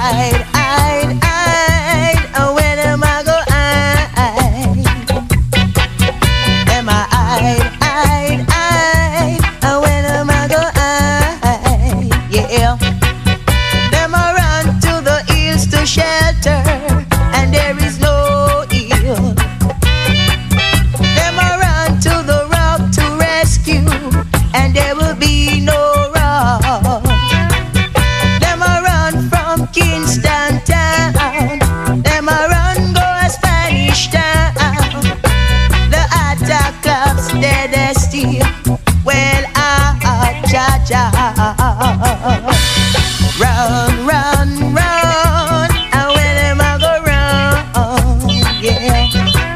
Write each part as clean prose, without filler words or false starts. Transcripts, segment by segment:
Where them I go hide? Them I hide. Where them I go hide? Yeah. Them I run to the hills to shelter, and there is no hill. Them I run to the rock to rescue, and there will be no rock. Them I run from Kingston town. Them I run go a Spanish town. The attack clubs they steal. Well, cha-cha. Run, run, run. And when them I go run, yeah.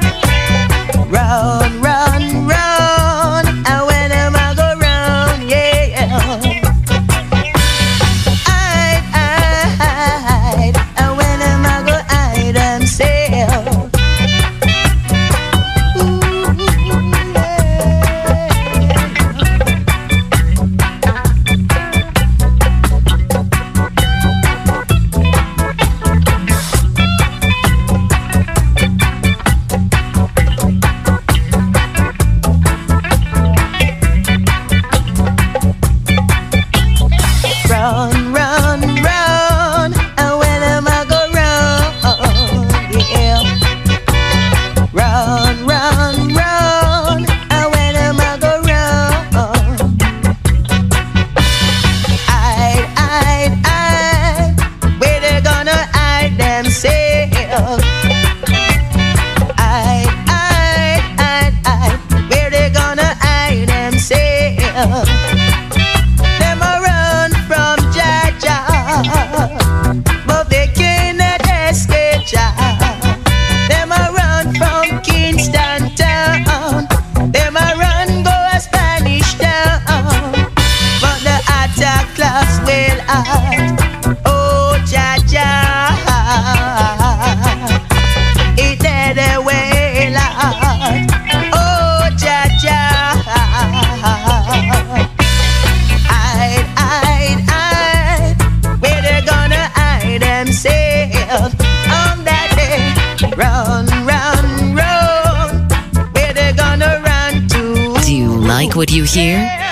Run, run, run. And when them I go run, yeah. Hide. And when them I go hide themselves. Run, run, run. And when them I go run, yeah. Run, run, run. And when them I go run. Hide. Where they gonna hide themselves? Hide. Where they gonna hide themselves? Them a run from Jaja, but they cannot escape Jah. Them a run from Kingston town. Them a run go a Spanish town, but the attack class will hide. Oh Jaja, it dead away Lord. Oh Jaja. Hide. Where they gonna hide themselves on that day? Run. Where they gonna run to? Do you like what you hear?